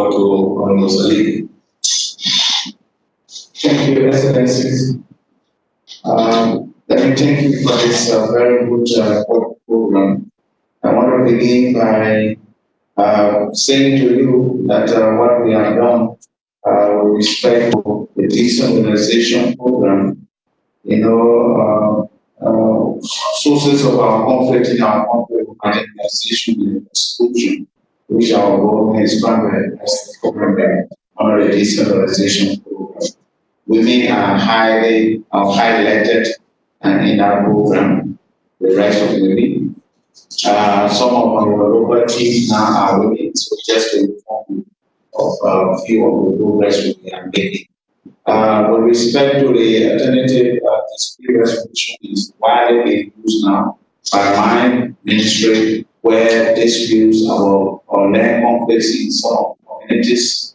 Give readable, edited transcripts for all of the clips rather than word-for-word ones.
over to Honorable Salim. Thank you, Excellencies. Let me thank you for this very good program. I want to begin by saying to you that what we have done with respect to the decentralization program, you know, sources of our conflict in our country of marginalization and exclusion, which our government is trying to address the program under the decentralization program. Women are highlighted in our program, the rights of women. Some of our local teams now are women, so just to inform you of a few of the progress we are making. With respect to the alternative dispute resolution is widely being used now by my ministry where disputes or land conflicts in some communities.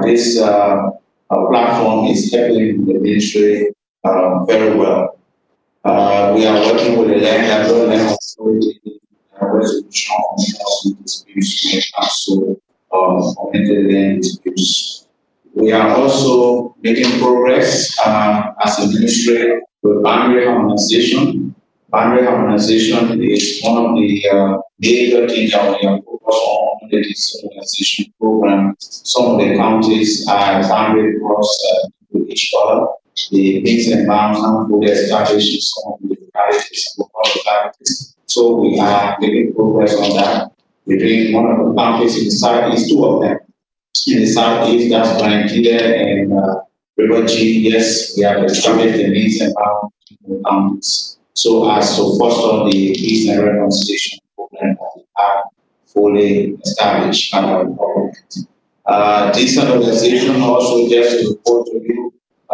This platform is helping the ministry very well. We are working with the land authority resolution of housing disputes when it comes to community land disputes. We are also making progress as a ministry with boundary harmonization. Boundary harmonization is one of the major things that we are focused on in the decentralization program. Some of the counties are boundary cross to each other. The means and bounds and the establishing some of the localities and local authorities. So we are making progress on that. Between one of the counties in the southeast, two of them in the southeast, that's Blankida and River G. Yes, we have established the needs and bounds in the counties. So as to foster the peace and reconciliation program that we have fully established under our government. Decentralization also just to report to you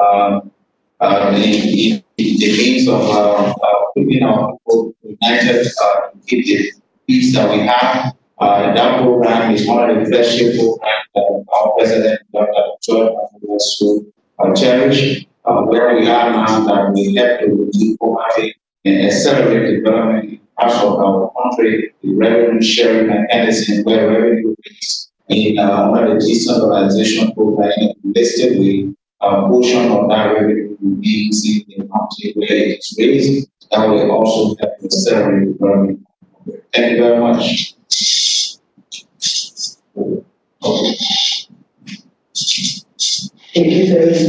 the means of keeping our people united to keep the peace that we have. That program is one of the flagship programs that our president, Dr. George Afonso, cherish. Where we are now that we have to reduce poverty and accelerate development in parts of our country, the revenue sharing mechanism where revenue is in one of the decentralization program listed with a portion of that revenue will be in the country where it is raised. That will also help accelerate development. Thank you very much. Thank you very much.